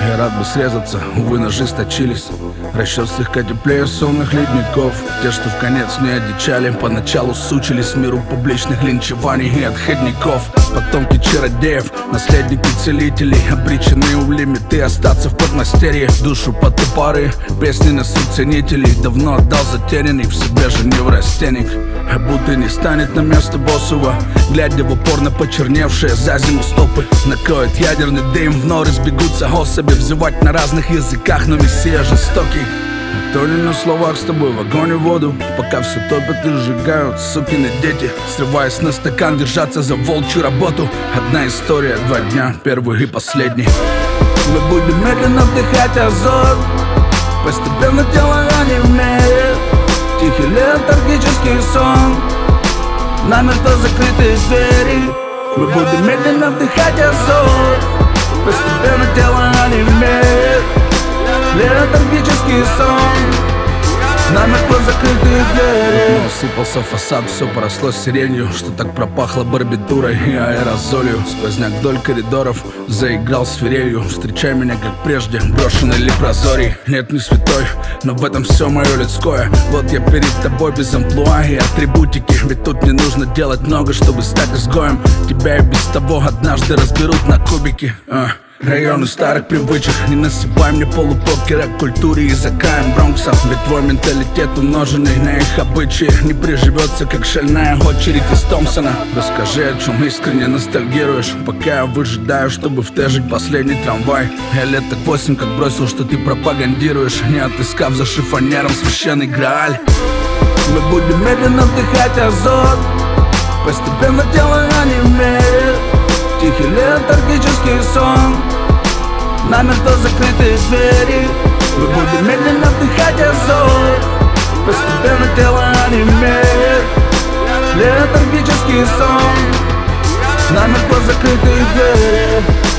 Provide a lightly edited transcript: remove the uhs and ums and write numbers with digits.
Я рад бы срезаться, увы, ножи сточились. Расчет слегка теплее сонных ледников. Те, что в конец не одичали, поначалу сучились миру публичных линчеваний и отходников. Потомки чародеев, наследники целителей, обречены у лимиты остаться в подмастерье. Душу под топоры, песни несут ценителей. Давно отдал затерянный в себе же неврастенник. А будто не станет на место боссова, глядя в упор на почерневшие за зиму стопы. Накроет ядерный дым, в норы сбегутся особи. Взывать на разных языках, но мессия жестокий. То ли на словах с тобой в огонь и воду, пока все топят и сжигают сукины дети, срываясь на стакан, держаться за волчью работу. Одна история, 2 дня, первый и последний. Мы будем медленно вдыхать азот, постепенно тело онемеет. Тихий летаргический сон, намертво закрытые двери. Мы будем медленно вдыхать азот, постепенно тело онемеет. Летаргический сон, намертво закрытые двери. Сыпался фасад, все поросло сиренью, что так пропахло барбитурой и аэрозолью. Сквозняк вдоль коридоров заиграл свирелью. Встречай меня как прежде, брошенный лепрозорий. Нет, не святой, но в этом все мое людское. Вот я перед тобой без амплуа и атрибутики. Ведь тут не нужно делать много, чтобы стать изгоем. Тебя и без того однажды разберут на кубики. Районы старых привычек, не насыпай мне полупокера к культуре языкаем Бронкса. Ведь твой менталитет, умноженный на их обычаи, не приживется, как шальная очередь из Томпсона. Расскажи, о чем искренне ностальгируешь, пока я выжидаю, чтобы втежить последний трамвай. Я лет так 8 как бросил, что ты пропагандируешь, не отыскав за шифонером священный Грааль. Мы будем медленно вдыхать азот, постепенно тело онемеет. Тихий летаргический сон, намертво закрытые двери. Мы будем медленно вдыхать азот, постепенно тело онемеет. Летаргический сон, намертво закрытые двери.